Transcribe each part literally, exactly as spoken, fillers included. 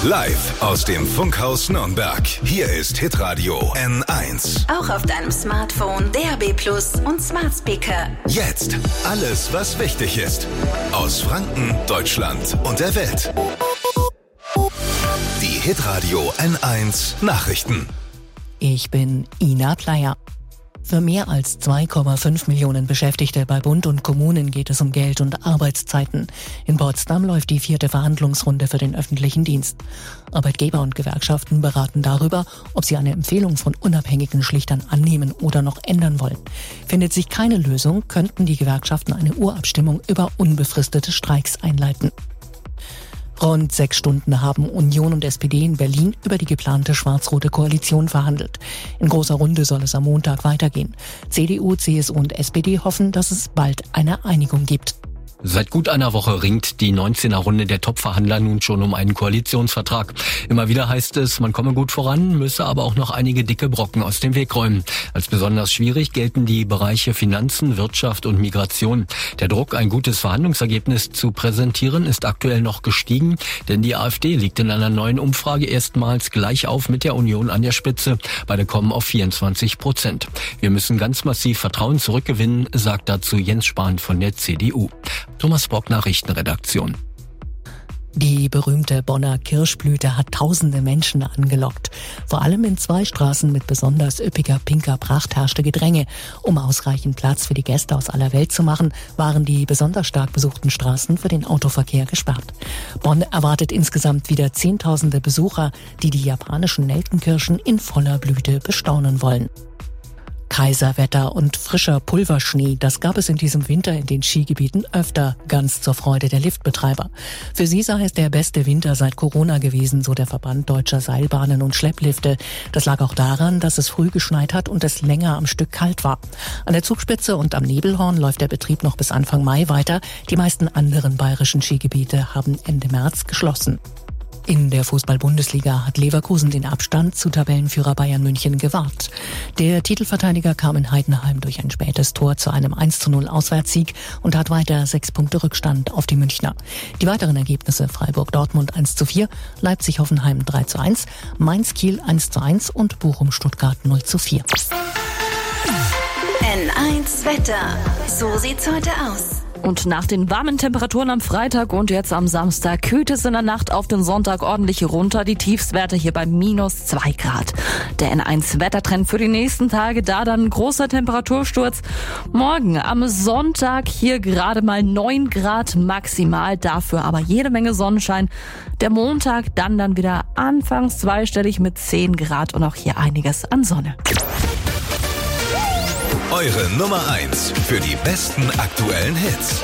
Live aus dem Funkhaus Nürnberg. Hier ist Hitradio N eins. Auch auf deinem Smartphone, D A B Plus und Smart Speaker. Jetzt alles, was wichtig ist. Aus Franken, Deutschland und der Welt. Die Hitradio N eins Nachrichten. Ich bin Ina Pleier. Für mehr als zwei Komma fünf Millionen Beschäftigte bei Bund und Kommunen geht es um Geld und Arbeitszeiten. In Potsdam läuft die vierte Verhandlungsrunde für den öffentlichen Dienst. Arbeitgeber und Gewerkschaften beraten darüber, ob sie eine Empfehlung von unabhängigen Schlichtern annehmen oder noch ändern wollen. Findet sich keine Lösung, könnten die Gewerkschaften eine Urabstimmung über unbefristete Streiks einleiten. Rund sechs Stunden haben Union und S P D in Berlin über die geplante schwarz-rote Koalition verhandelt. In großer Runde soll es am Montag weitergehen. C D U, C S U und S P D hoffen, dass es bald eine Einigung gibt. Seit gut einer Woche ringt die neunzehner Runde der Top-Verhandler nun schon um einen Koalitionsvertrag. Immer wieder heißt es, man komme gut voran, müsse aber auch noch einige dicke Brocken aus dem Weg räumen. Als besonders schwierig gelten die Bereiche Finanzen, Wirtschaft und Migration. Der Druck, ein gutes Verhandlungsergebnis zu präsentieren, ist aktuell noch gestiegen, denn die AfD liegt in einer neuen Umfrage erstmals gleich auf mit der Union an der Spitze. Beide kommen auf vierundzwanzig Prozent. Wir müssen ganz massiv Vertrauen zurückgewinnen, sagt dazu Jens Spahn von der C D U. Thomas Bock, Nachrichtenredaktion. Die berühmte Bonner Kirschblüte hat tausende Menschen angelockt. Vor allem in zwei Straßen mit besonders üppiger pinker Pracht herrschte Gedränge. Um ausreichend Platz für die Gäste aus aller Welt zu machen, waren die besonders stark besuchten Straßen für den Autoverkehr gesperrt. Bonn erwartet insgesamt wieder Zehntausende Besucher, die die japanischen Nelkenkirschen in voller Blüte bestaunen wollen. Kaiserwetter und frischer Pulverschnee, das gab es in diesem Winter in den Skigebieten öfter, ganz zur Freude der Liftbetreiber. Für sie sei es der beste Winter seit Corona gewesen, so der Verband deutscher Seilbahnen und Schlepplifte. Das lag auch daran, dass es früh geschneit hat und es länger am Stück kalt war. An der Zugspitze und am Nebelhorn läuft der Betrieb noch bis Anfang Mai weiter. Die meisten anderen bayerischen Skigebiete haben Ende März geschlossen. In der Fußball-Bundesliga hat Leverkusen den Abstand zu Tabellenführer Bayern München gewahrt. Der Titelverteidiger kam in Heidenheim durch ein spätes Tor zu einem eins zu null Auswärtssieg und hat weiter sechs Punkte Rückstand auf die Münchner. Die weiteren Ergebnisse: Freiburg-Dortmund eins zu vier, Leipzig-Hoffenheim drei zu eins, Mainz-Kiel eins zu eins und Bochum-Stuttgart null zu vier. N eins Wetter. So sieht's heute aus. Und nach den warmen Temperaturen am Freitag und jetzt am Samstag kühlt es in der Nacht auf den Sonntag ordentlich runter. Die Tiefstwerte hier bei minus zwei Grad. Der N eins Wettertrend für die nächsten Tage, da dann ein großer Temperatursturz. Morgen am Sonntag hier gerade mal neun Grad maximal, dafür aber jede Menge Sonnenschein. Der Montag dann dann wieder anfangs zweistellig mit zehn Grad und auch hier einiges an Sonne. Eure Nummer eins für die besten aktuellen Hits.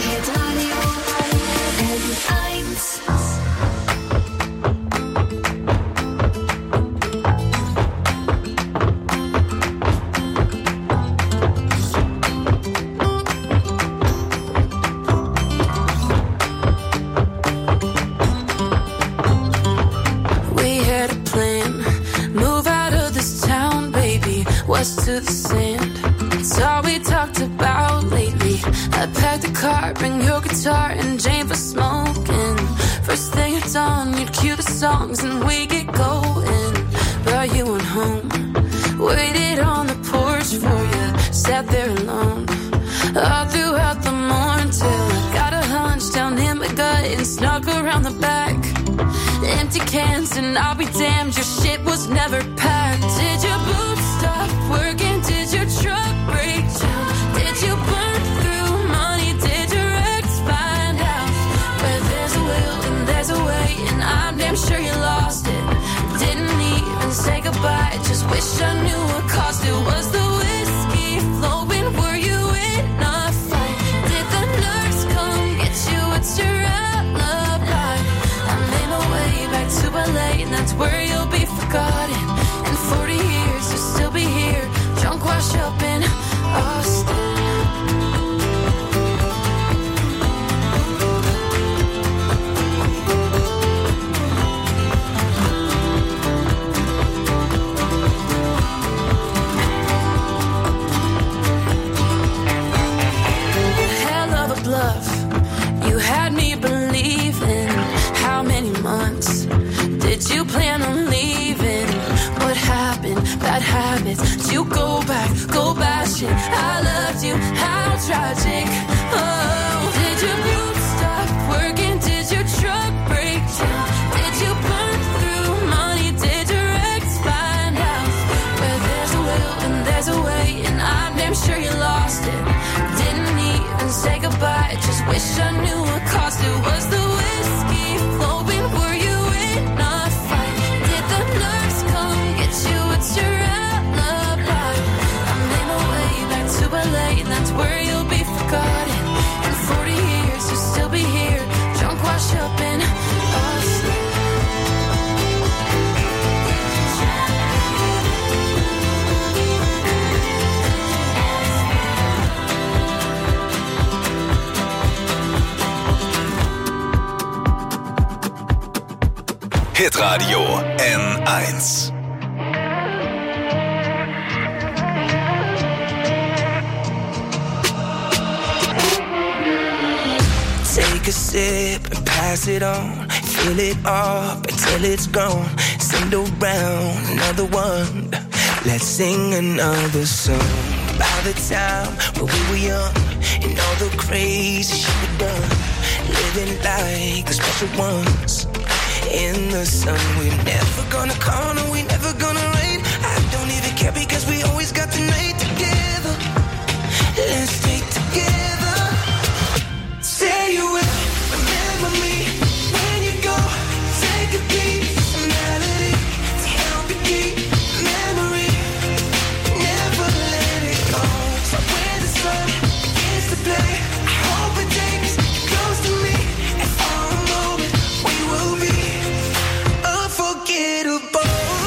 We had a plan, move out of this town, baby, west to the sand. It's all we talked about lately. I packed the car, bring your guitar and Jane for smoking. First thing at dawn, you'd cue the songs and we get going. But you went home, waited on the porch for you, sat there alone all throughout the morning till I got a hunch down in my gut and snuck around the back. Empty cans and I'll be damned, your shit was never packed. Did your boots stop working? Did your truck break down? Did you burn through money? Did your ex find out? Where there's a will and there's a way, and I'm damn sure you lost it. Didn't even say goodbye, just wish I knew what cost it. Was the whiskey flowing? Were you in a fight? Did the nurse come get you? It's your alibi. I made my way back to L A, and that's where you'll be forgotten. And forty years is go back, go bash it. I loved you, how tragic. Oh, did your boots stop working? Did your truck break down? Did you burn through money? Did your ex find out? Where there's a will and there's a way, and I'm damn sure you lost it. Didn't even say goodbye, just wish I knew what cost it. Was the whiskey flowing? Were you in a fight? Did the nurse come get you? It's your alibi. I made my way back to L A, and that's where you'll be forgotten. In forty years you'll still be here, drunk, washed up in us. Hitradio N eins. Take a sip and pass it on. Fill it up until it's gone. Send around another one. Let's sing another song. By the time when we were young, and all the crazy shit we done, living like the special ones. In the sun, we're never gonna call, no, we never gonna rain. I don't even care because we always got the night together. Let's stay together. Say you will remember me when you go. Take a piece of melody to help you keep memory. Never let it go. So when the sun begins to play, I hope it takes you close to me, and for a moment we will be unforgettable.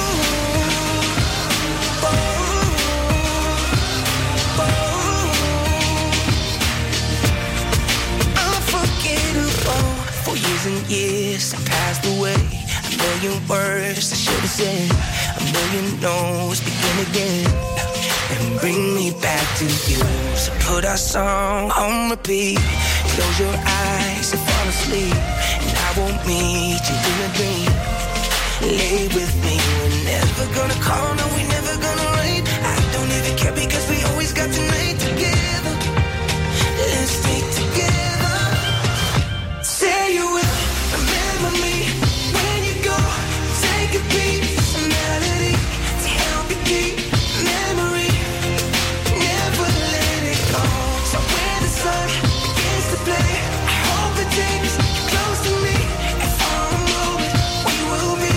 Unforgettable. For years and years I passed away. A million words I should have said. A million no's begin again and bring me back to you. So put our song on repeat. Close your eyes and fall asleep, and I won't meet you in a dream. Lay with me, we're never gonna call, no, we never gonna rain. I don't even care because we always got the night together. Let's stay together. Say you will remember me when you go. Take a piece of melody to help you keep memory. Never let it go. So when the sun begins to play, I hope it takes you close to me, and for a moment we will be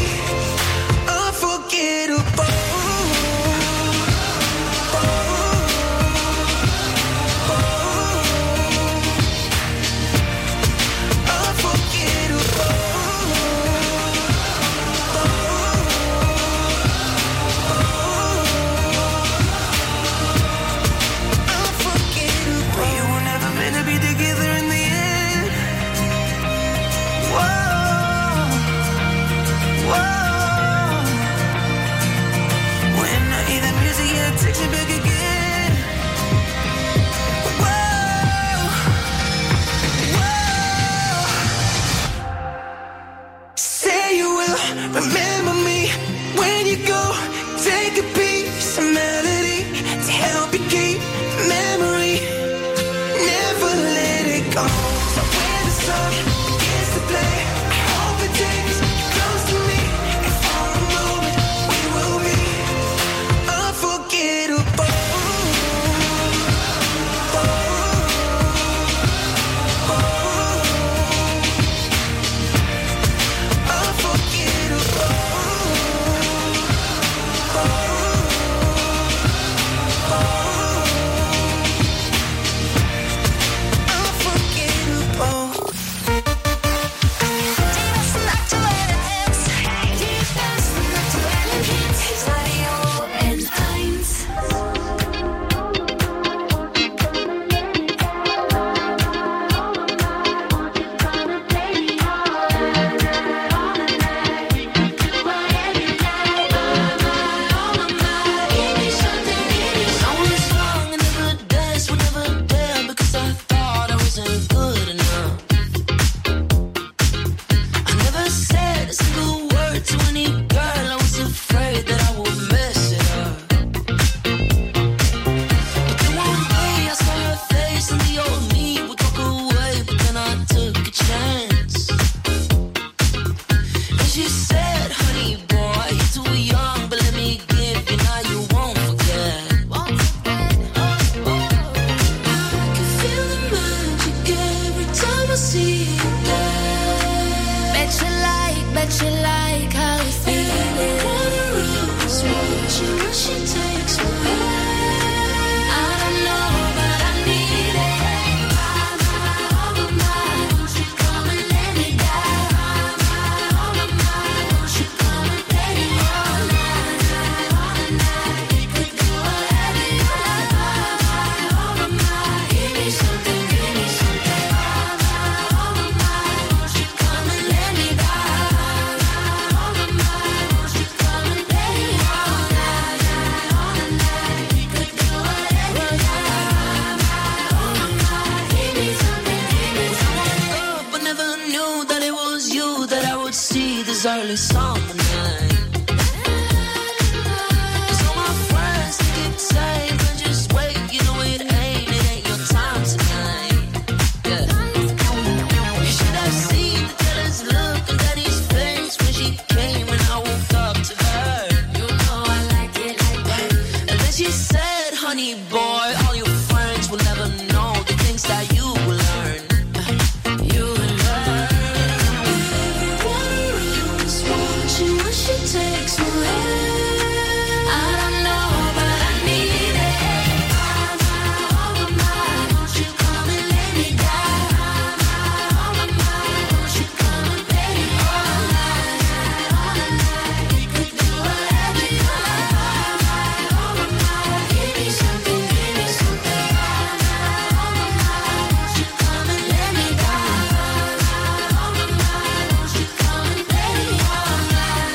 unforgettable. was early summer night. Cause all my friends think it's safe and just wait, you know it ain't, it ain't your time tonight. Yeah. You should have seen the jealous look on Daddy's face when she came and I woke up to her. You know I like it like that. And then she said, honey boy, all your friends will never know the things that you will learn. You will learn. She takes me where I don't know, but I need it. My, my, oh my, won't you come and lay me down? My, my, oh my, won't you come and lay me all night, all night? We could do whatever you like. My, oh my, give me something, give me something. My, oh my, won't you come and lay me down? My, oh my, won't you come and lay me all night?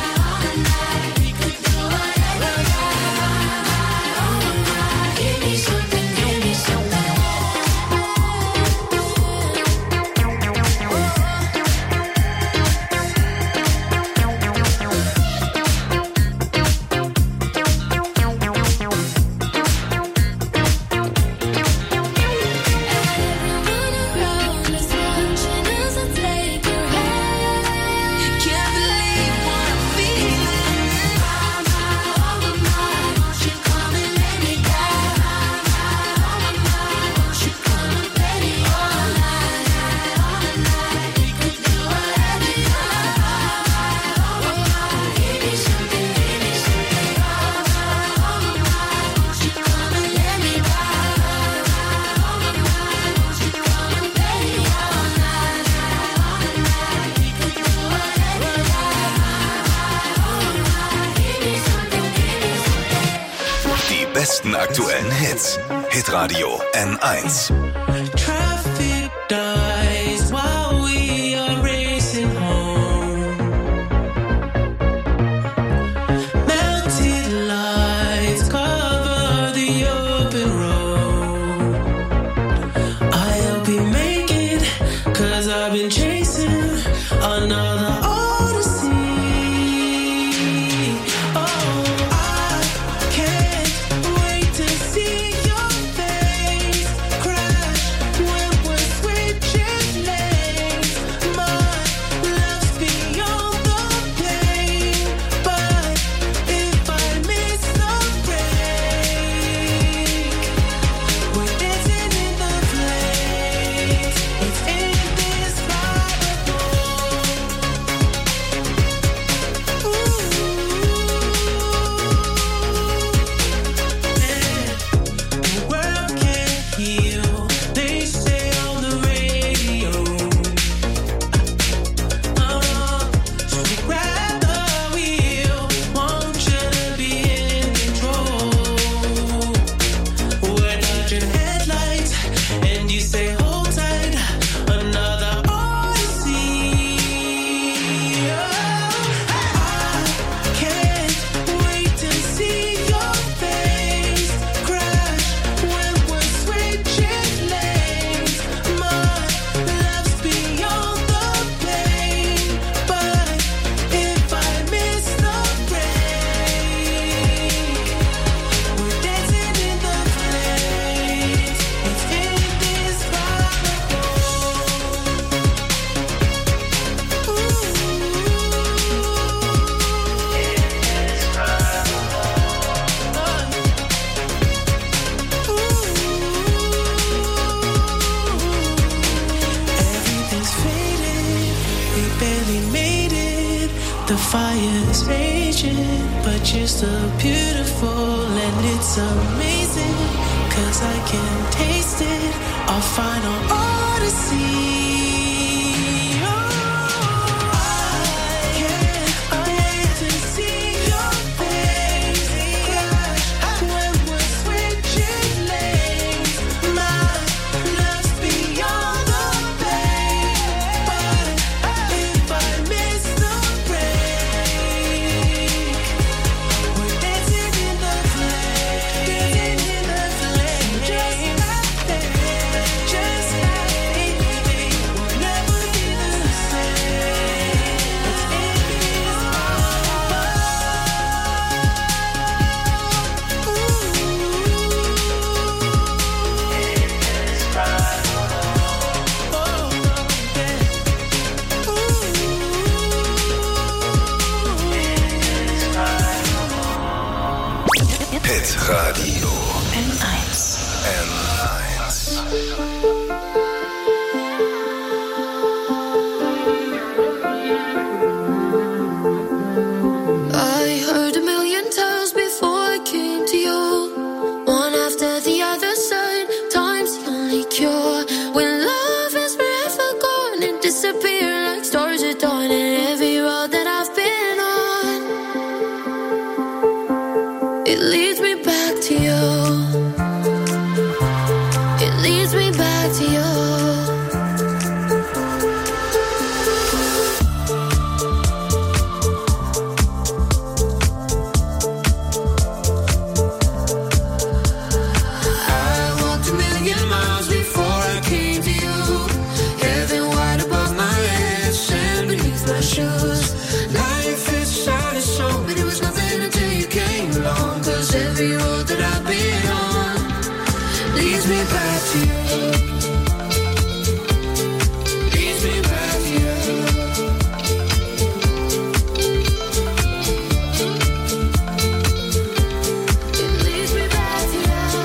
Besten aktuellen Hits. Hitradio N eins. Traffic dies while we are racing home. Melted lights cover the open road. I hope you make it, cause I've been chasing another odyssey. Oh, I can't wait to see your face crash when we're switching lanes. My love's beyond the pain, but if I miss the break, we're dancing in the flames. It's indescribable. The world can't heal, they say on the radio. Uh, so grab the wheel, want you to be in control. We're dodging headlights, and you say hold tight, another odyssey. Oh, I can't wait to see your face crash when we're switching lanes. My love's beyond the pain, but if I miss the break, we're dancing in the flames. It's indescribable. Everything's faded, we barely made it. The fire's raging, but you're still beautiful and it's amazing, cause I can taste it, our final odyssey. Oh, I can't wait to see your face crash when we're switching lanes. My love's beyond the pain, but if I miss the break, we're dancing in the flames, dancing in the flames, just like that, just like Radio N eins. N eins. I heard a million times before I came to you. One after the other side, time's the only cure. When love is forever gone and disappear like stars at dawn. And every road that I've been on, it leads me back to you. It leads me back to you. Every road that I've been on leads me back to you. Leads me back to you. It leads me back to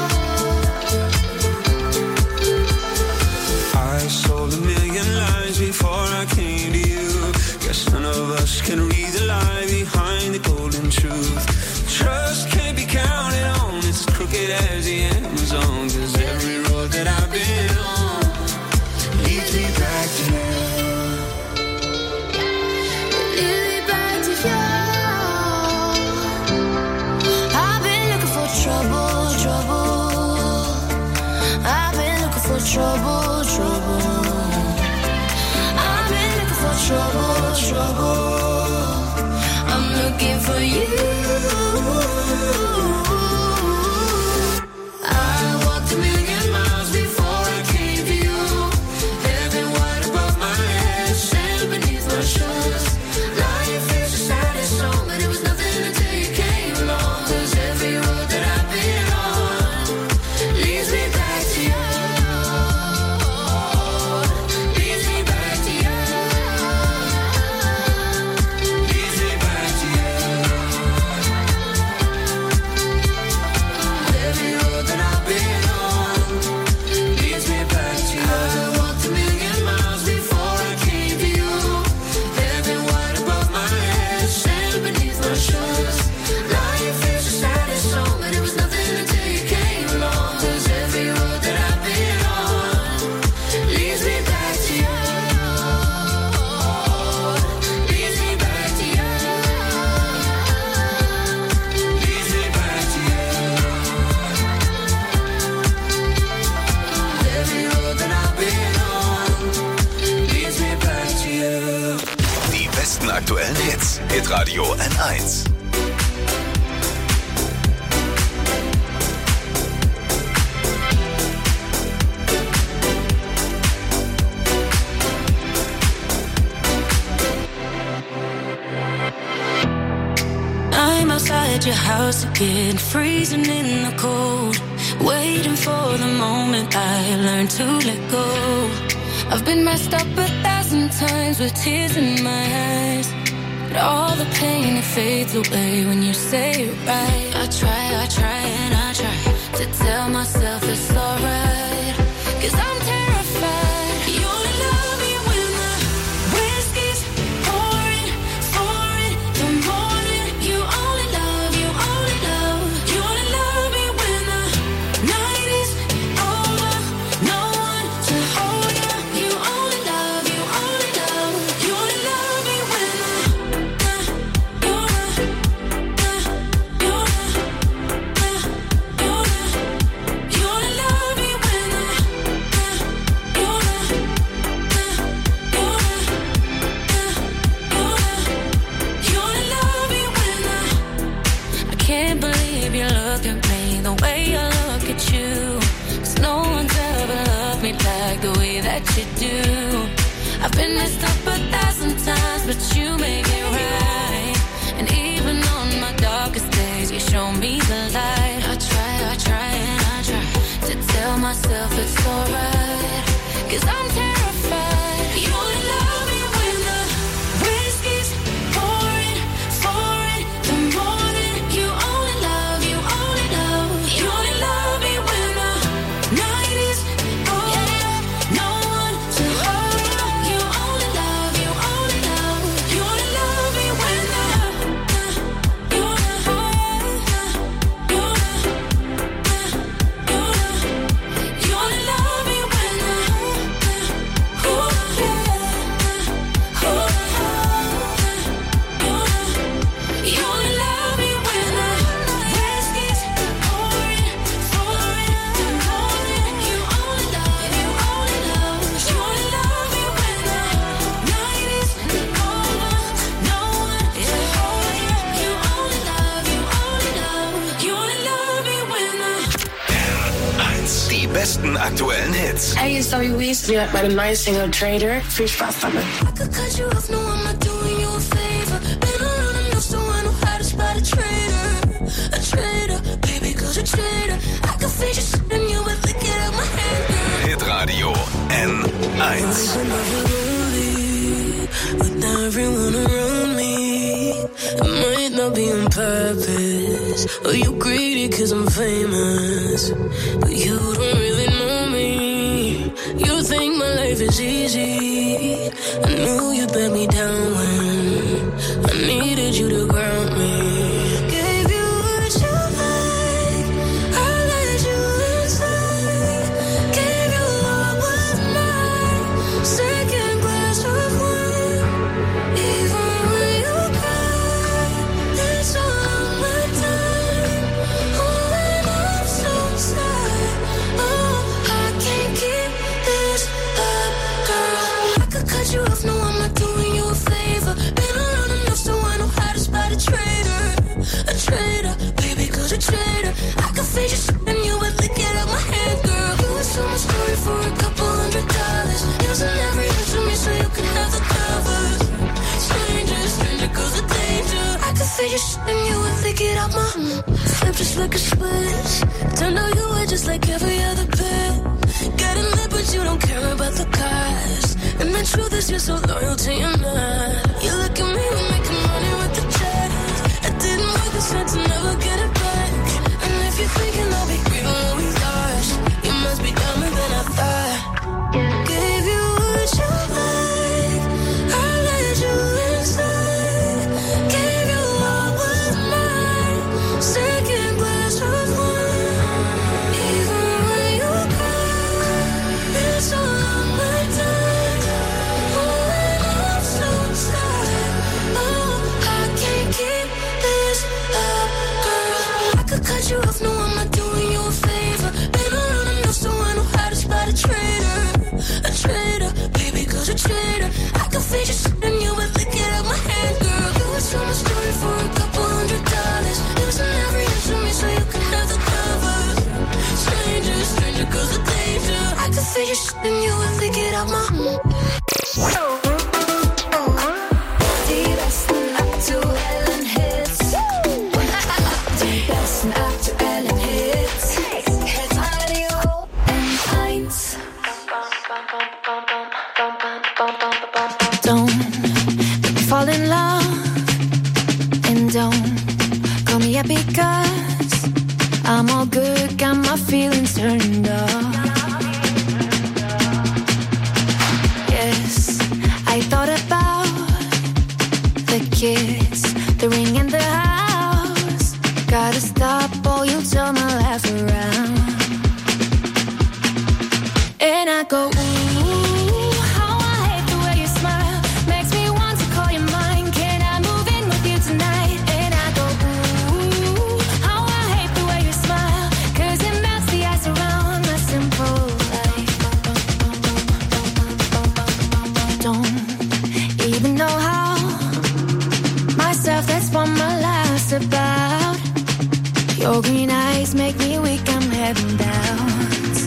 you. I sold a million lies before I came to you. Guess none of us can read the lie behind the golden truth. Trust can't be counted on, it's as crooked as the Amazon. Cause every road that I've been on leads me back to you. Lead me back to you. I've been looking for trouble, trouble. I've been looking for trouble, trouble. I've been looking for trouble, trouble. I'm looking for you. I walked a million miles before I came to you. Heaven wide above my head, sand beneath my shoes. Life is the saddest song, but it was nothing until you came along. Cause every road that I've been on leads me back to you. Leads me back to you. Leads me back to you. Every road that I've been on leads me back to you. I walked a million miles before I came to you. Heaven wide above my head, sand beneath my shoes. Life is the saddest song, but it was nothing until you came along. Cause every road that I've been on leads me back to you. Leads me back to you. Leads me back to you. Every road that I've been on leads me back to you. Die besten aktuellen Hits. Hitradio N eins. I'm outside your house again, freezing in the cold, waiting for the moment I learn to let go. I've been messed up a thousand times with tears in my eyes, but all the pain, it fades away when you say it right. I try, I try and I try to tell myself it's alright, cause I'm terrified. You only love me when the whiskey's pouring, pouring the morning. You only love, you only love, you only love me when the night is over. No one to hold you. You only love, you only love, you only love me when the you're the you're the you're the you only love me when the you're the you're the you only love me when the I can't believe you look at me the way I look at you. 'Cause no one's ever loved me like the way that you do. I've been messed up a thousand times, but you make it right. And even on my darkest days, you show me the light. I try, I try and I try to tell myself it's alright, 'cause I'm terrified. You only love me when the whiskey's pouring, pouring the morning. You only love, you only love, you besten aktuellen Hits. Hey, it's Zoe Wees. Ihr hört meine neue Single Trader. Viel Spaß damit. I could cut you off, no, I'm not doing you a favor. Been around enough so I know how to spot a traitor. A traitor, baby, cause a traitor. I could fade you and you would lick it out my hand, girl. Hitradio N eins. With everyone around me, it might not be on purpose. Or you greedy cause I'm famous, but you don't really know me. You think my life is easy. I knew you'd let me down when I needed you to ground me. Gave you what you like, I let you inside. Gave you what was mine, second glass of wine. Even when you cry, it's all my time. Holding up so sad. Oh, I can't keep this up, girl. I could cut you off, no, I'm not doing you a favor. Been around enough so I know how to spot a traitor. A traitor, baby, cause a traitor. I could fade you and you would lick it out my hand, girl. You would tell my story for a couple hundred dollars. Using every inch of me so you can have the covers. Stranger, stranger, cause a danger. I could fade you and you would lick it out my flip just like a switch. Turned out you were just like every other bit. Got a lip but you don't care about the cost. And the truth is you're so loyal to your man. You look at me, we're making money with the checks. I didn't work this hard to never get it back. And if you're thinking I'll be grieving what we lost, you must be dumber than I thought. Gave you what you like, I let you inside. Gave you what was mine, second glass of wine. Even when you cry, it's all on my time. Holding up so tight. Oh, I can't keep this up, girl. I could cut you off, no, I'm not doing you a favor. Been around enough so I know how to spot a traitor. A traitor, baby, cause a traitor. I could fade you and you would lick it out my hand, girl. You would tell my story for a couple hundred dollars. Using every inch of me so you can have the covers. Stranger, stranger, cause a danger. I could fade you and you would lick it out my Die besten aktuellen Hits. Die besten aktuellen Hits. Hitradio N eins. Don't make me fall in love, and don't call me up because I'm all good, got my feelings turned off. Yes, I thought about the kids, the ring and the house. Gotta stop or you'll turn my life around. And I go, ooh, how I hate the way you smile. Makes me want to call you mine. Can I move in with you tonight? And I go, ooh, how I hate the way you smile. Cause it melts the ice around my simple life. Don't even know how. Myself, that's what my life's about. Your green eyes make me weak, I'm having doubts.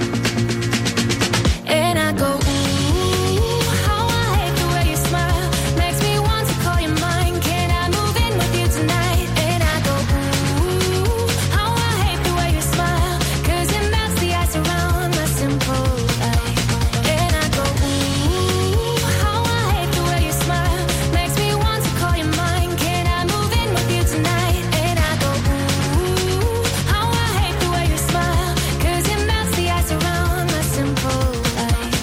And I go, ooh, how I hate the way you smile. Makes me want to call you mine. Can I move in with you tonight? And I go, ooh, how I hate the way you smile. Cause it melts the ice around my simple life. And I go, ooh, how I hate the way you smile. Makes me want to call you mine. Can I move in with you tonight? And I go, ooh, how I hate the way you smile. Cause it melts the ice around my simple life.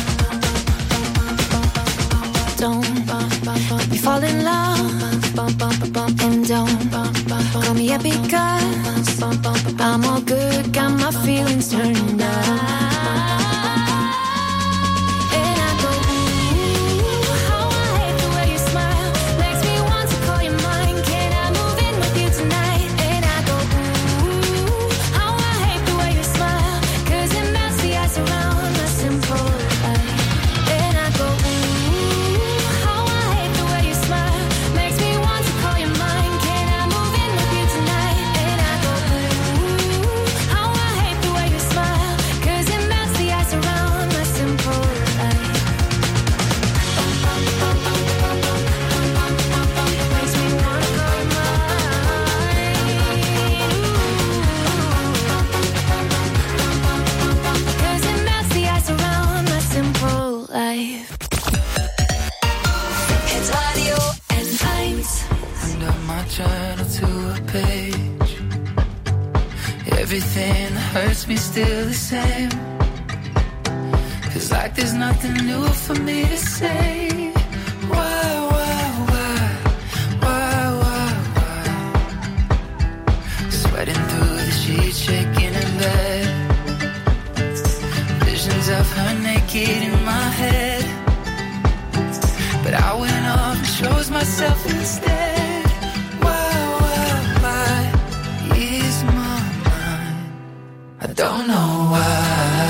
Don't make me fall in love, and don't call me up because I'm all good, got my feelings turned on. And I go, ooh, how I hate the way you smile. Makes me want to call you mine. Can I move in with you tonight? And I go, ooh, how I hate the way you smile. Cause it melts the ice around my simple life. And I go, ooh, how I hate the way you smile. Makes me want to call you mine. Can I move in with you tonight? And I go, ooh, how I hate the way you smile. that hurts me still the same. Cause like there's nothing new for me to say. Why, why, why, why, why, why? Sweating through the sheets, shaking in bed. Visions of her naked in my head. But I went off and chose myself instead. Why, why, why is my mind? I don't know why.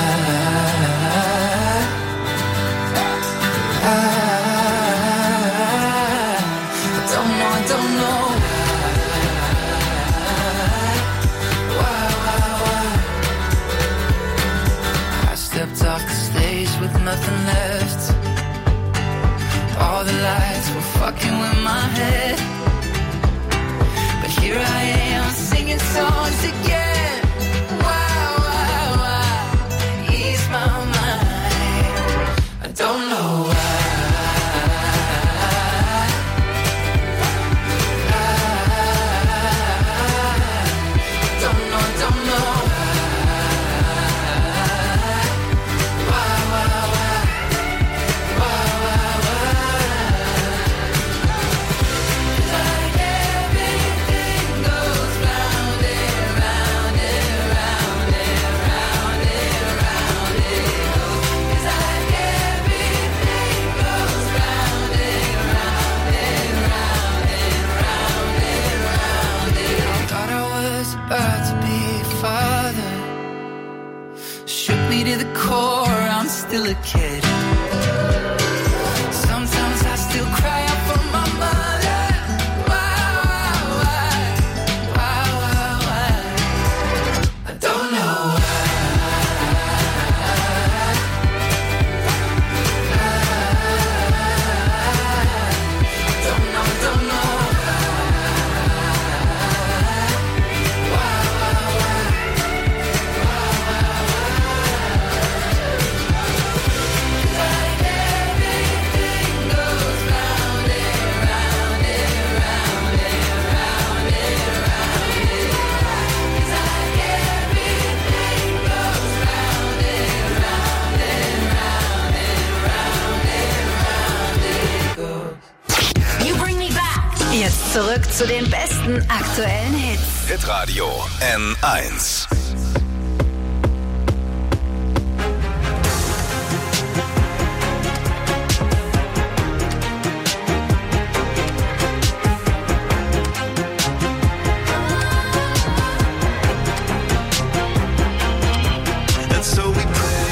I, I don't know, I don't know. Why, why, why? I stepped off the stage with nothing left. All the lights were fucking with my head. But here I am singing songs again. Why, why, why ease my mind? I don't know why. I don't know, I don't know. Why, why, why? Why, why, why? Like everything goes round and round and round and round and round it goes. It's like everything goes round and round and round and round and round it. I thought I was about to be a father. Shook me to the core, I'm still a kid. Sometimes I still cry out for my mother. Why, why, why, why, why? I don't know why. I don't know, don't know. Why, why, why? Like everything goes round and round and round and round and round it goes. It's like everything goes round and round and round and round and round it goes. You bring me back. Jetzt zurück zu den besten aktuellen Hits. Hitradio N eins. And so we pray.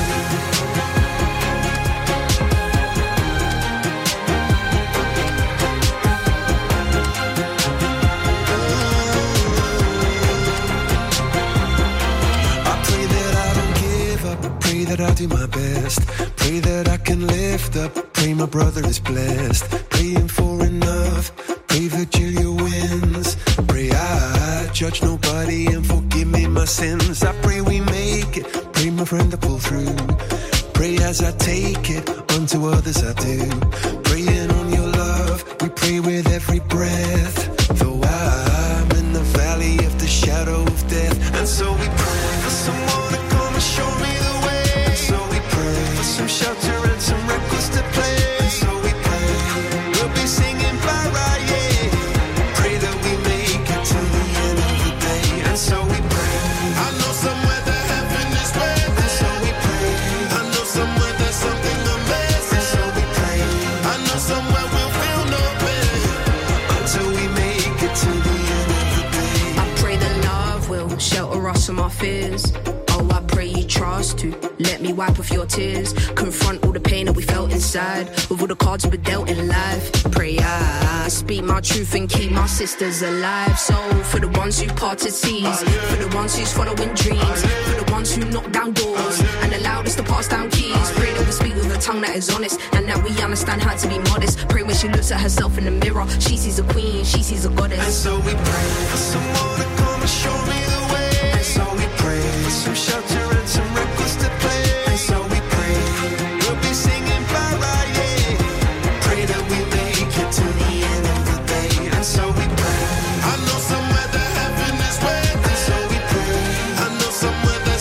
I pray that I don't give up. I pray that I do my best. Pray that I can lift up. Pray my brother is blessed. Praying for enough. Pray Virgilia wins. Pray I judge nobody and forgive me my sins. I pray we make it. Pray my friend to pull through. Pray as I take it. Unto others I do. Praying on your love. We pray with every breath. Though I'm in the valley of the shadow of death. And so we pray for someone to come and show me the way. And so we pray for some shelter and some records to play. And so we pray we'll be singing para, yeah. Pray that we make it to the end of the day. And so we pray. I know somewhere that heaven is waiting. And so we pray. I know somewhere there's something amazing. And so we pray. I know somewhere we'll feel no pain until we make it to the end of the day. I pray that love will shelter us from our fears. Oh, I pray you trust to let me wipe off your tears. Confront all the pain that we felt inside with all the cards we dealt in life. Pray I speak my truth and keep my sisters alive. So for the ones who parted seas, for the ones who's following dreams, for the ones who knock down doors and allowed us to pass down keys. Pray that we speak with a tongue that is honest and that we understand how to be modest. Pray when she looks at herself in the mirror, she sees a queen, she sees a goddess. And so we pray for someone to come and show me the way. And so we pray for some shelter and some records to play. And so we pray we'll be singing para, yeah. Pray that we make it to the end of the day. And so we pray. I know somewhere that heaven is waiting. And so we pray. I know somewhere that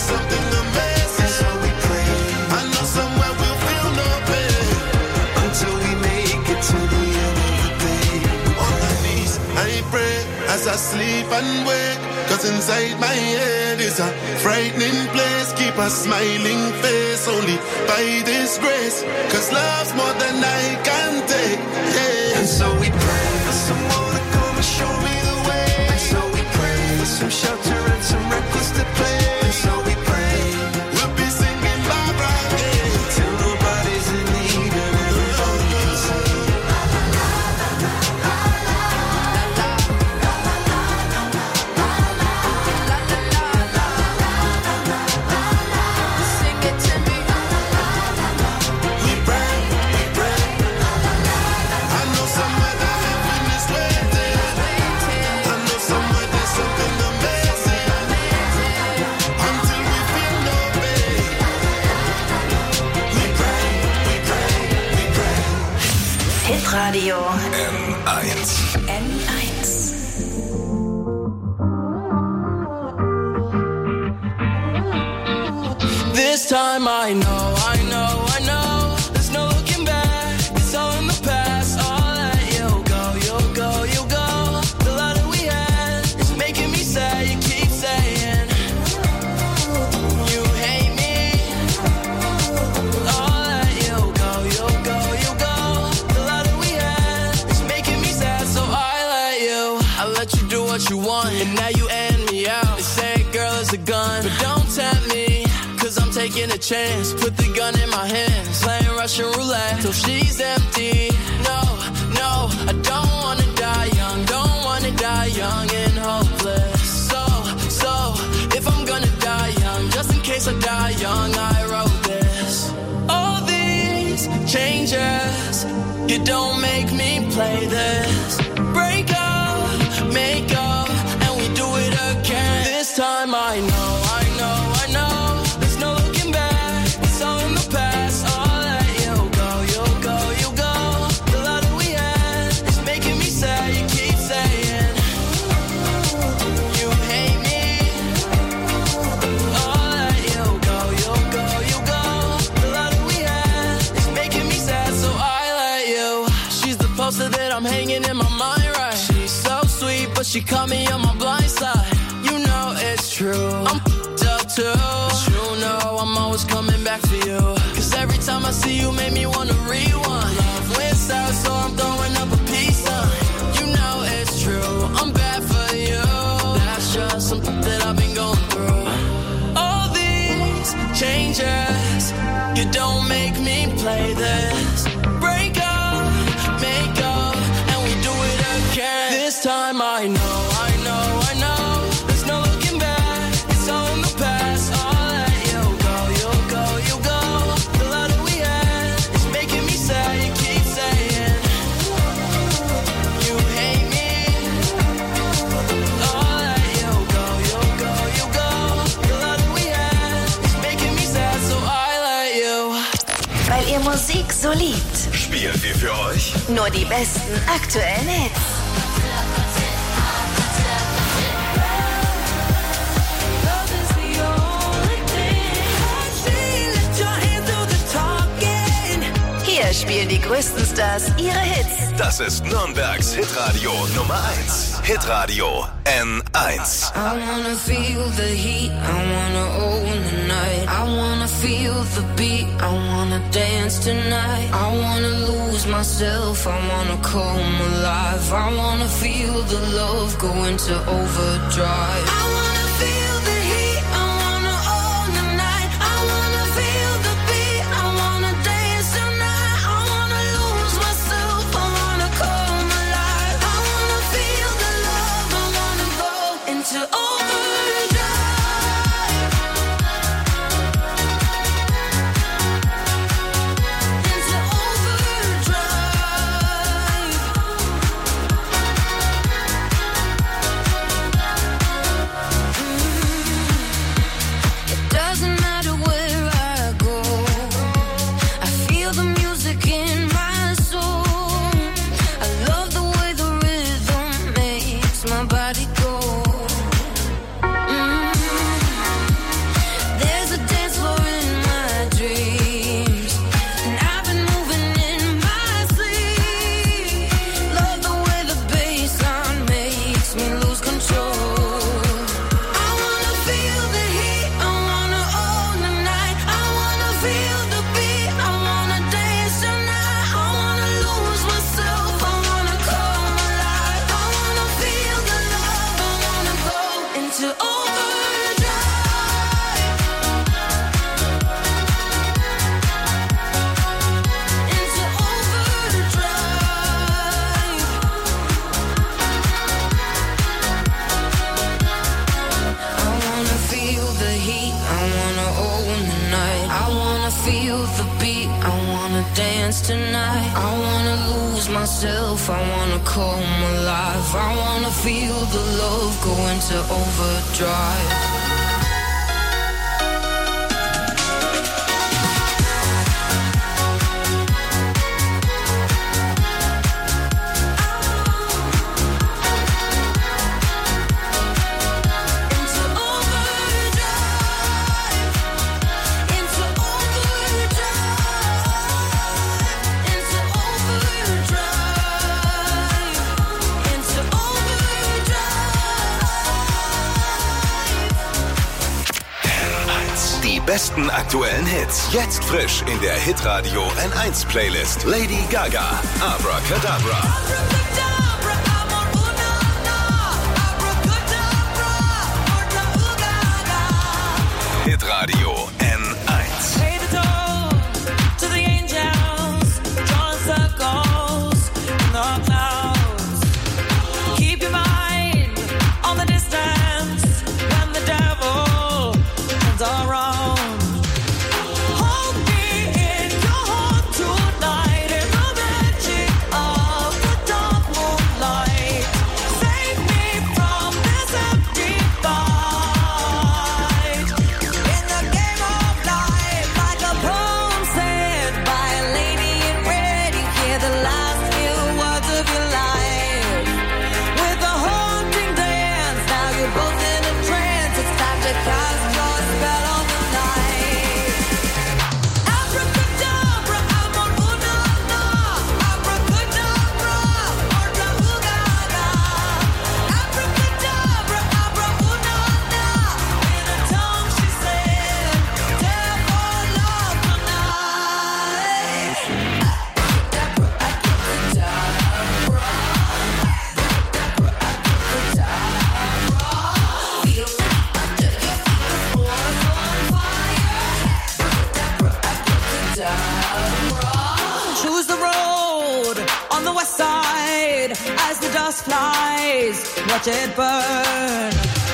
as I sleep and wake. Cause inside my head is a frightening place. Keep a smiling face only by this grace. Cause love's more than I can take, yeah. And so we pray for someone to come and show me the way. And so we pray for some shelter and some records to play. And so we pray we'll be singing Barbara, yeah, till nobody's in need and everybody can sing. Sing it to me. We pray, we pray. I know somewhere that heaven is waiting. I know somewhere there's something amazing. Until we feel no pain. We pray, we pray, we pray. Hitradio N eins. N eins. This time I know, I know, I know. There's no looking back. It's all in the past. All that you'll go, you'll go, you'll go. The love that we had is making me sad. You keep saying you hate me. All that you'll go, you'll go, you'll go. The love that we had is making me sad. So I let you, I let you do what you want, and now you end me out. They say girl is a gun, but don't tempt me. Cause I'm taking a chance, put the gun in my hands, playing Russian roulette till she's empty. No, no, I don't wanna die young, don't wanna die young and hopeless. So, so, if I'm gonna die young, just in case I die young, I wrote this. All these changes, you don't make me play this. Break up, make up, and we do it again. This time I know, I know, I know. I'm hanging in my mind, right? She's so sweet, but she caught me on my blind side. You know it's true, I'm f***ed up too. But you know I'm always coming back for you. Cause every time I see you, make me wanna rewind. Love wins out, so I'm throwing up a peace sign. You know it's true, I'm bad for you. That's just something that I've been going through. All these changes, you don't make me play this. Break up, make up. This time I know, I know, I know. There's no looking back, it's all in the past. All that you'll go, you'll go, you'll go. The love that we had is making me sad. You keep saying you hate me. All that you'll go, you'll go, you'll go. The love that we had is making me sad, so I let you. Weil ihr Musik so liebt, Spielen wir für euch nur die besten aktuellen Hits. Hier spielen die größten Stars ihre Hits. Das ist Nürnbergs Hitradio Nummer eins. Hitradio N eins. I wanna feel the heat, I wanna own the night. I wanna feel the beat, I wanna dance tonight. I wanna lose myself, I wanna come alive. I wanna feel the love go into overdrive. I wanna feel the heat, I wanna own the night. I wanna feel the beat, I wanna dance tonight. I wanna lose myself, I wanna come alive. I wanna feel the love, I wanna go into overdrive. Into overdrive. wanna own the night. I wanna feel the beat, I wanna dance tonight. I wanna lose myself, I wanna come alive. I wanna feel the love go into overdrive. Die besten aktuellen Hits. Jetzt frisch in der Hitradio N eins Playlist. Lady Gaga, Abracadabra. Hitradio N eins. Watch it burn.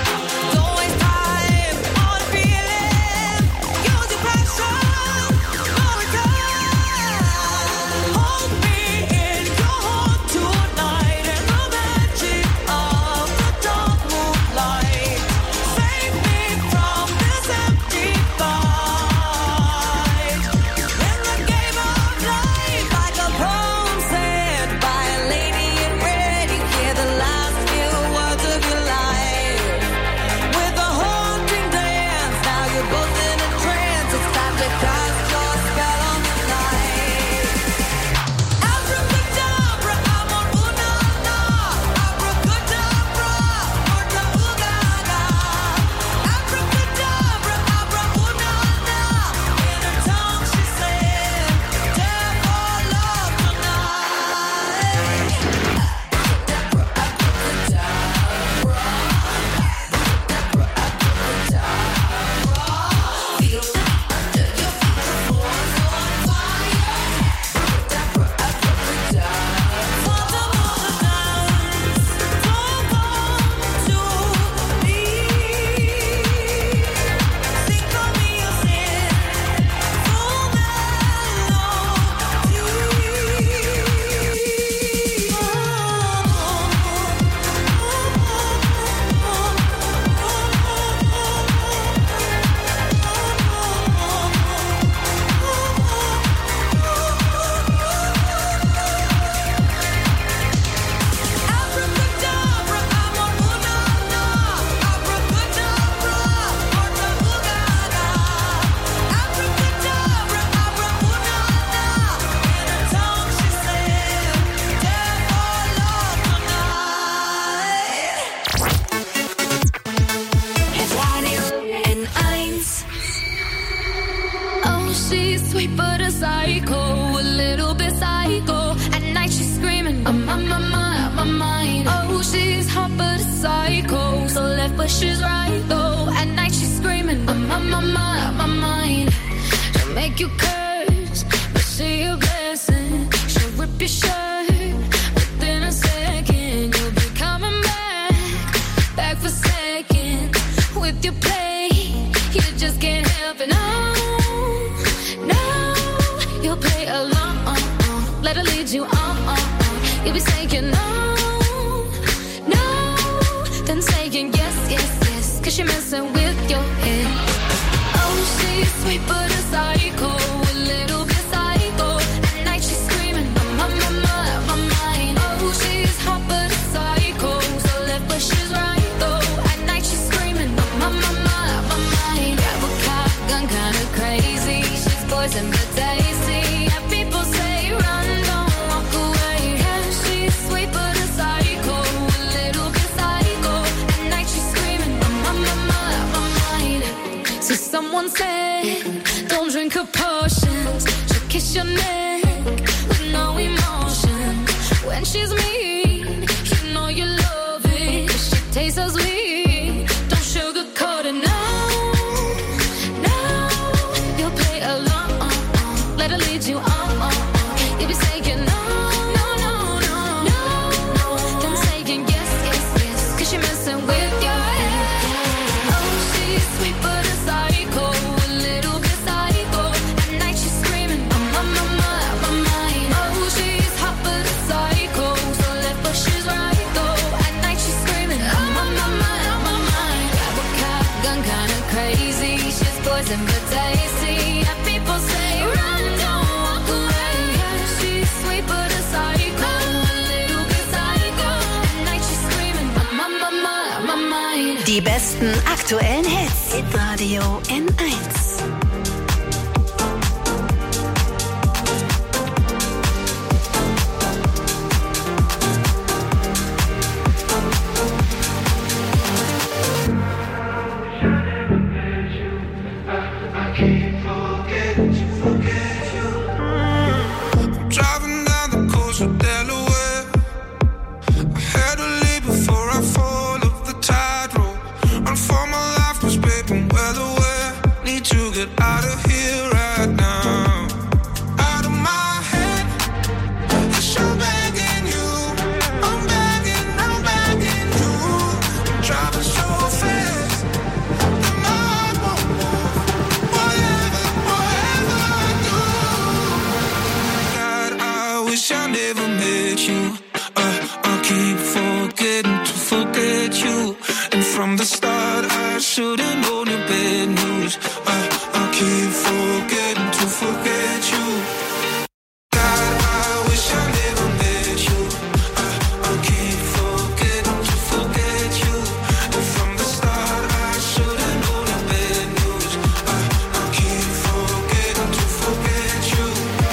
sweet but a psycho, a little bit psycho. At night she's screaming, I'm on my mind, my mind. Oh, she's hot but a psycho, so left but she's right though. At night she's screaming, I'm on my mind, my mind. She'll make you curse, but see a blessing. She'll rip your shirt within a second. You'll be coming back, back for seconds. With your play, you just can't but no, no, you'll play along. Let her lead you on. You'll be saying no, no, then saying yes, yes, yes, cause you're messing with your head. Oh, she's sweet but a psycho, a little bit psycho. At night she's screaming, I'm on my mind, my mind. Oh, she's hot but a psycho, so left but she's right though. At night she's screaming, I'm on my mind, my mind. Grab a cop, gun kinda crazy. She's poison but tasty. Yeah, people say run, don't walk away. Yeah, she's sweet but a psycho, a little bit psycho. At night she's screaming, I'm on my mind, my mind. So someone said, don't drink her potions. She'll kiss your neck with no emotion. When she's mean, you know you love it. She tastes so sweet, don't sugarcoat it. No, no, you'll play along. Let her lead you on. You'll be saying no, no, no, no, no, then saying yes, yes, yes, cause you're messing with your head. Oh, she's sweet but a psycho, a little bit psycho. At night she's screaming, I'm on my mind, my mind. Oh, she's hot but a psycho, so left but she's right though. At night she's screaming, I'm on my mind, my mind. Grab a cop, gun kinda crazy. She's poison but tasty. Yeah, people say run, don't walk away. Yeah, she's sweet but a psycho, a little bit psycho. At night she's screaming, I'm on my mind, my mind. Die besten aktuellen Hits. Radio N eins. Driving down the coast of Delaware. I had to leave before I fall off the tightrope. Run for my life, was baby, well aware. Need to get out of here right now. Out of my head, yes, I'm begging you. I'm begging, I'm begging you. I'm driving so fast that my heart won't move. Whatever, whatever I do. God, I wish I never met you. Uh, I keep forgetting to forget you. And from the start, I should've known your bad news. Uh, I keep forgetting to forget you. God, I wish I never met you. Uh, I keep forgetting to forget you. And from the start, I should've known your bad news. Uh, I keep forgetting to forget you.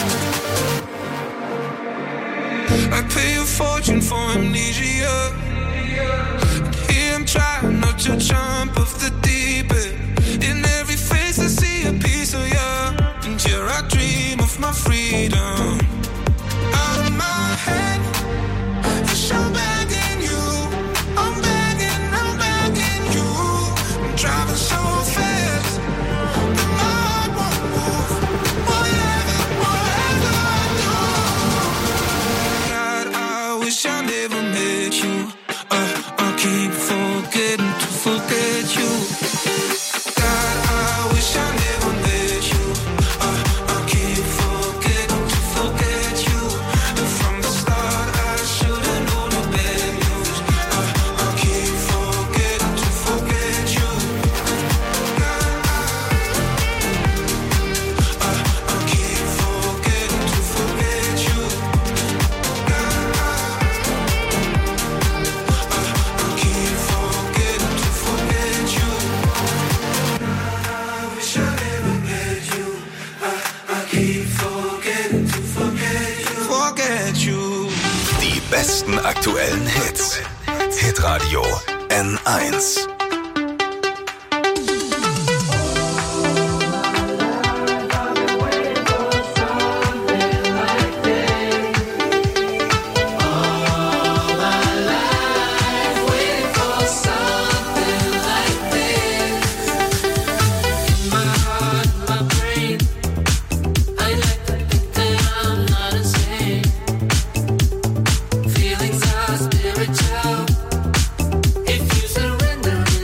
I pay a fortune for amnesia. And here I'm trying not to jump off the deep end. In every face I see a piece of you. And here I dream of my freedom. Out of my head, yes, I'm begging you. I'm begging, I'm begging you. I'm driving so fast that my heart won't move. Whatever, whatever I do. God, I wish I never met you. Uh, I keep forgetting to forget you. God, I wish I never met you. Uh, I keep forgetting to forget you. And from the start, I should've known the bad news. Uh, I keep forgetting to forget you. God, I, uh, I keep forgetting to forget you. God, I, uh, I keep forgetting to forget you. I wish I never met you. I, I keep forgetting to forget you. Forget you. Die besten aktuellen Hits. Hitradio N eins. Feelings are spiritual. If you surrender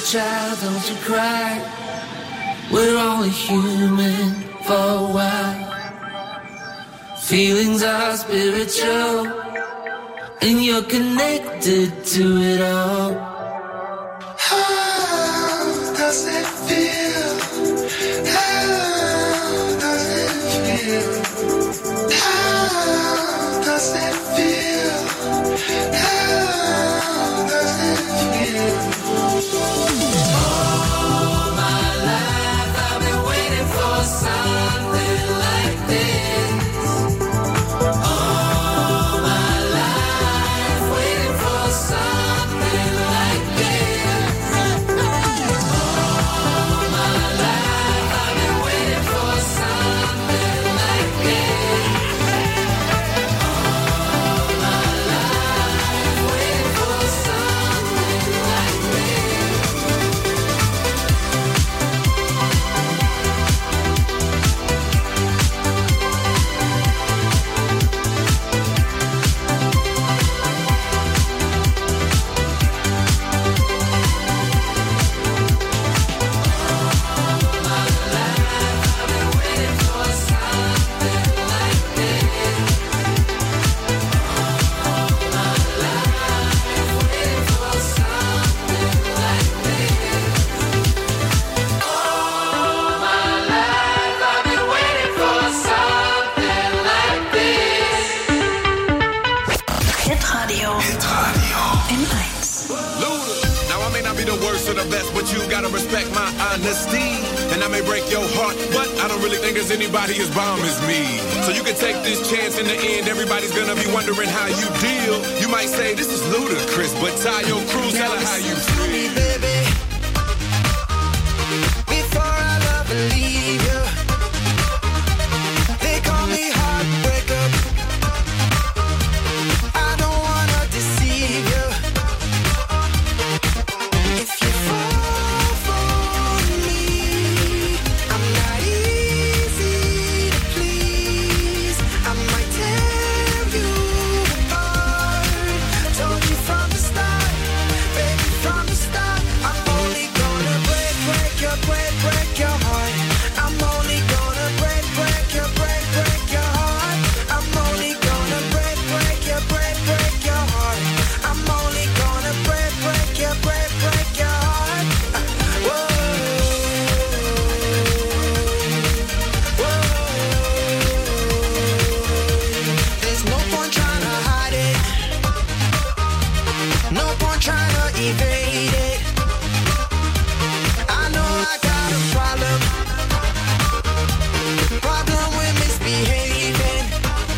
child, don't you cry. We're only human for a while. Feelings are spiritual, and you're connected to it all. How does it feel? How does it feel? How does it feel? How does it feel? All my life I've been waiting for something like this. All my life waiting for something like this. All my life I've been waiting for something like this. All my life waiting for something like this. Hitradio N eins. Now I may not be the worst or the best, but you gotta respect my honesty. And I may break your heart, but I don't really think there's anybody as bomb as me. So you can take this chance. In the end, everybody's gonna be wondering how you deal. You might say this is ludicrous, but tie your crew, tell her how you feel. Me, baby, before I love and leave you. They call me heartbreaker. I don't wanna deceive you. If you fall for me, I'm not easy to please. I might tear you apart. Told you from the start, baby, from the start. I'm only gonna break, break your, break, break your heart. I'm only gonna break, break your, break, break your heart. I'm only gonna break, break your, break, break your heart. I'm only gonna break, break your, break, break your heart. Whoa, whoa. There's no point trying to hide it. No point trying to evade it. I know I got a problem. Problem with misbehaving.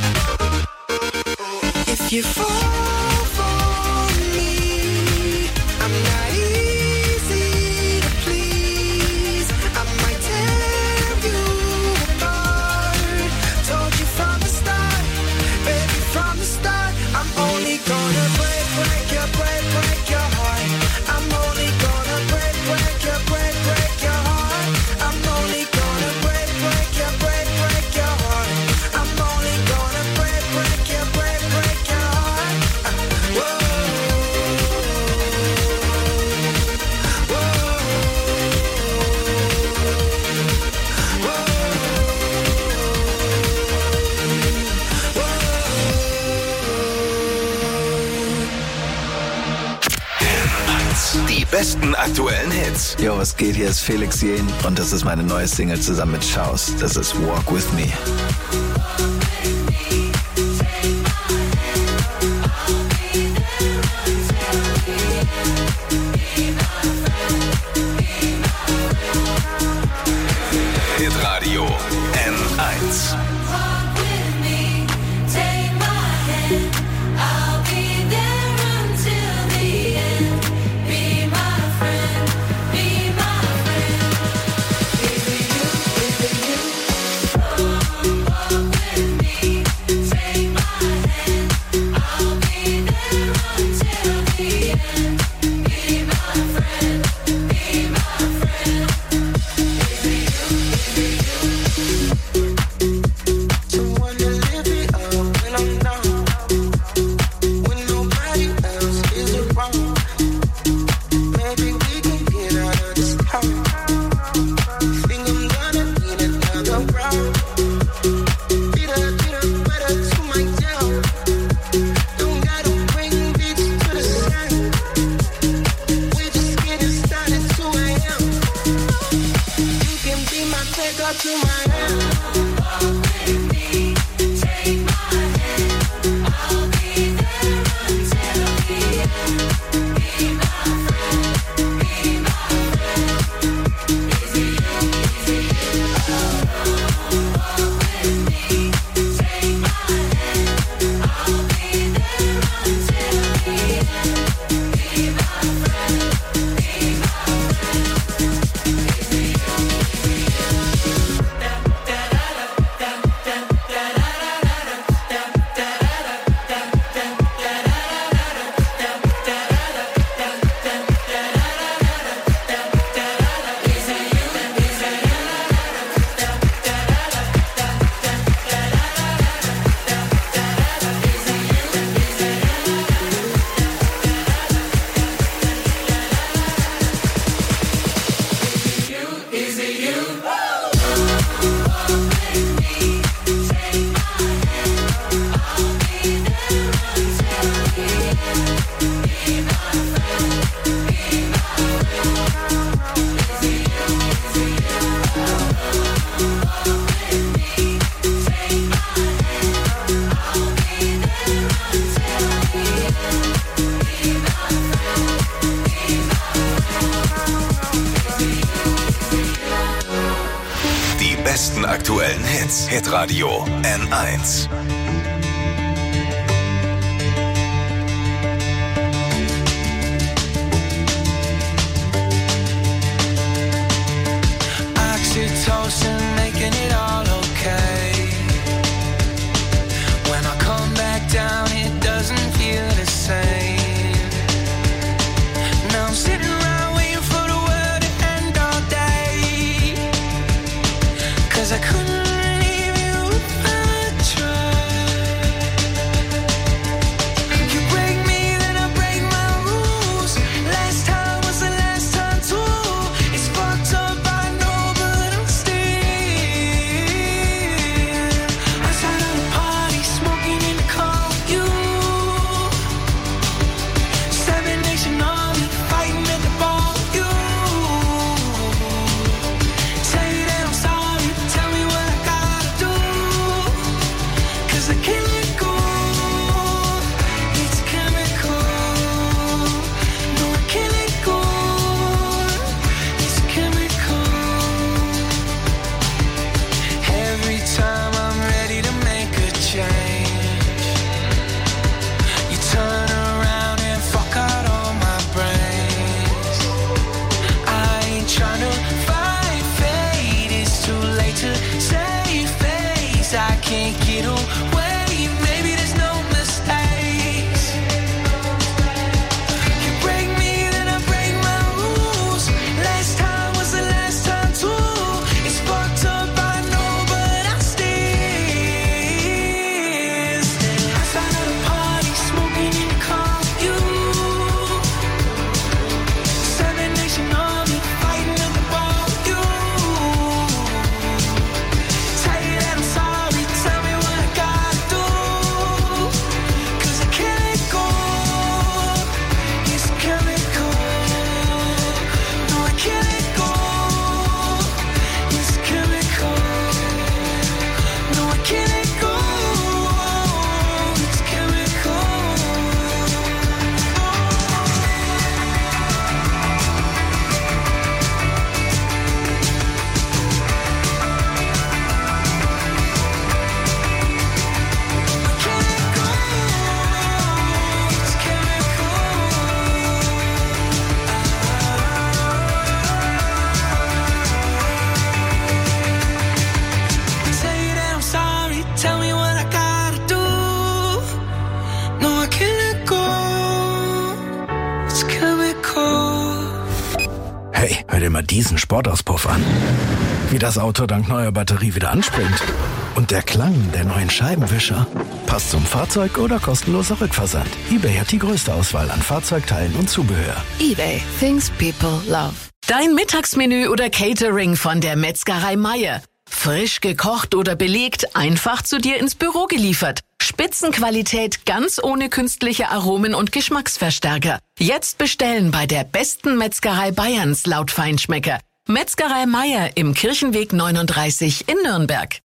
If you fall for me, I'm not easy to please. I might tear you apart. Told you from the start, baby, from the start. I'm only gonna break, break your, break, break your heart. I'm only gonna break, break your, break, break your heart. I'm only gonna break, break your, break, break your heart. I'm only gonna break, break your, break, break your heart. Whoa, Die besten aktuellen Hits. Yo, was geht? Hier ist Felix Jähn und das ist meine neue Single zusammen mit Schaus. Das ist Walk With Me. Hitradio N eins. Be my friend, be my friend. up to my hand. Aktuellen Hits. Hitradio N eins. Oxytocin making it all okay. When I come back down, it doesn't feel the same. Now I'm sitting around waiting for the world to end all day. Cause I couldn't leave you if I tried. You break me, then I break my rules. Last time was the last time too. It's fucked up, I know, but I'm still outside of the party, smoking in the car with you. Seven Nation Army, fighting at the bar with you. Say that I'm sorry, tell me what I gotta do. Cause I can't let go. It's chemical. No, I can't let go. It's chemical. Every time I'm ready to make a change, you turn around and fuck out all my brains. I ain't tryna fight fate, it's too late to save face. I can't get away, maybe there's no mistakes. You break me, then I break my rules. Last time was the last time too. It's fucked up, I know, but I'm still outside of the party, smoking in the car with you. Seven Nation Army, fighting at the bar with you. Tell you that I'm sorry, tell me what I gotta do. Cause I can't let go. It's chemical. No, I can't let go. It's chemical. No, I can't let go. It's chemical. It's chemical. Say that I'm sorry, tell me what I gotta do. No, I can't let go. It's chemical. Hey, hör dir mal diesen Sportauspuff an. Wie das Auto dank neuer Batterie wieder anspringt. Und der Klang der neuen Scheibenwischer. Passt zum Fahrzeug oder kostenloser Rückversand. eBay hat die größte Auswahl an Fahrzeugteilen und Zubehör. eBay, things people love. Dein Mittagsmenü oder Catering von der Metzgerei Meier. Frisch gekocht oder belegt, einfach zu dir ins Büro geliefert. Spitzenqualität ganz ohne künstliche Aromen und Geschmacksverstärker. Jetzt bestellen bei der besten Metzgerei Bayerns laut Feinschmecker. Metzgerei Meier im Kirchenweg neununddreißig in Nürnberg.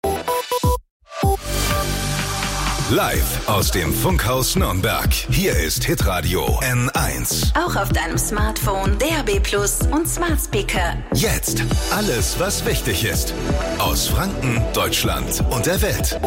Live aus dem Funkhaus Nürnberg. Hier ist Hitradio N eins. Auch auf deinem Smartphone, D A B Plus und Smart Speaker. Jetzt alles, was wichtig ist. Aus Franken, Deutschland und der Welt.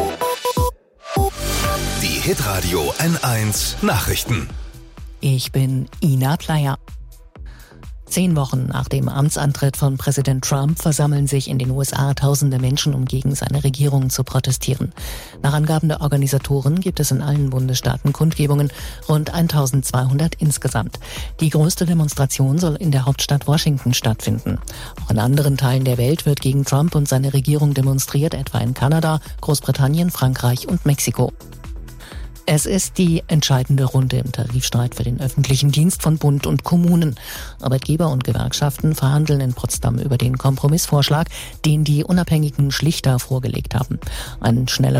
Die Hitradio N eins Nachrichten. Ich bin Ina Pleier. Zehn Wochen nach dem Amtsantritt von Präsident Trump versammeln sich in den U S A tausende Menschen, um gegen seine Regierung zu protestieren. Nach Angaben der Organisatoren gibt es in allen Bundesstaaten Kundgebungen, rund eintausendzweihundert insgesamt. Die größte Demonstration soll in der Hauptstadt Washington stattfinden. Auch in anderen Teilen der Welt wird gegen Trump und seine Regierung demonstriert, etwa in Kanada, Großbritannien, Frankreich und Mexiko. Es ist die entscheidende Runde im Tarifstreit für den öffentlichen Dienst von Bund und Kommunen. Arbeitgeber und Gewerkschaften verhandeln in Potsdam über den Kompromissvorschlag, den die unabhängigen Schlichter vorgelegt haben. Ein schneller